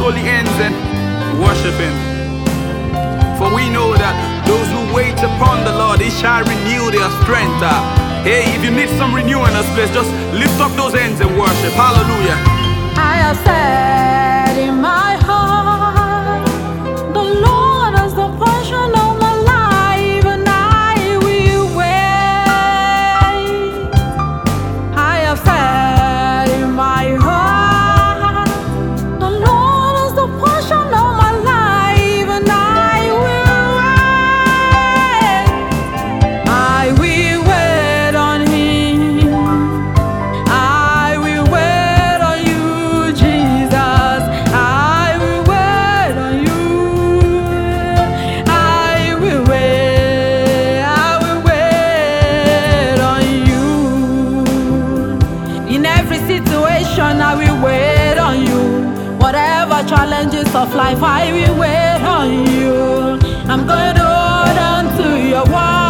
holy hands and worship Him. For we know that those who wait upon the Lord, He shall renew their strength. Hey, if you need some renewing in this place, just lift up those hands and worship. Hallelujah. I have said in my heart, the Lord is the portion of my life, and I will wait. I have said in my heart, the Lord is the portion of my life, and I will wait. I will wait on Him. I will wait on you, Jesus. I will wait on you. I will wait on you. In every situation, I will wait on you. Whatever challenges of life, I will wait on you. I'm going to hold on to your word.